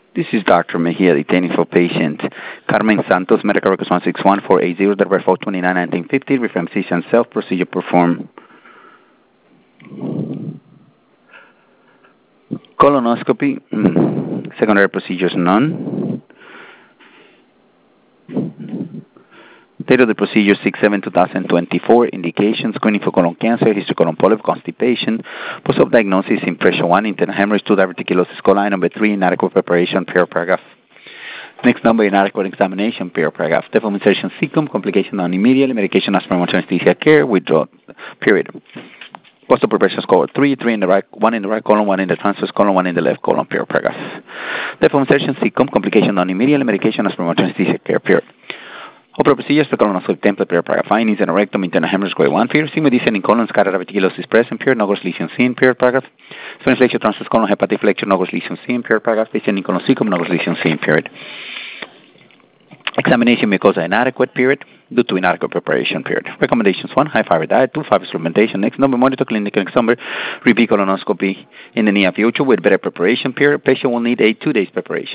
This is Dr. Mejia detaining for patient Carmen Santos, medical records 161-480, the refer 29-1950, reference physician self-procedure performed. Colonoscopy, secondary procedures none. Date of the procedure 6/7/2024. Indications: screening for colon cancer, history colon polyp, constipation, post-op diagnosis, impression 1, internal hemorrhage, 2, diverticulosis coli. Number 3, inadequate preparation, paragraph. Next number, inadequate examination, paragraph. Deform insertion cecum, complication non immediately, medication aspirin, anesthesia care, withdraw, period. Post-op preparation score 3 in the right, 1 in the right colon, 1 in the transverse colon, 1 in the left colon, paragraph. Deform insertion cecum, complication non immediately, medication aspirin, anesthesia care, period. Opera procedures for colonoscopy template, paragraph. Findings: anerectomy, internal hemorrhage, grade 1, fever, sigma descending colon, scatter diverticulosis present, period, no gross lesion seen, period, paragraph. Spinal flexure, transverse colon, hepatic flexure, no gross lesion seen, period, paragraph. Descending colon cecum, no gross lesion seen, period. Examination mucosa inadequate, period, due to inadequate preparation, period. Recommendations: 1, high fiber diet, 2, fiber supplementation. Next number, monitor clinical exam, repeat colonoscopy in the near future with better preparation, period. Patient will need a 2 days preparation.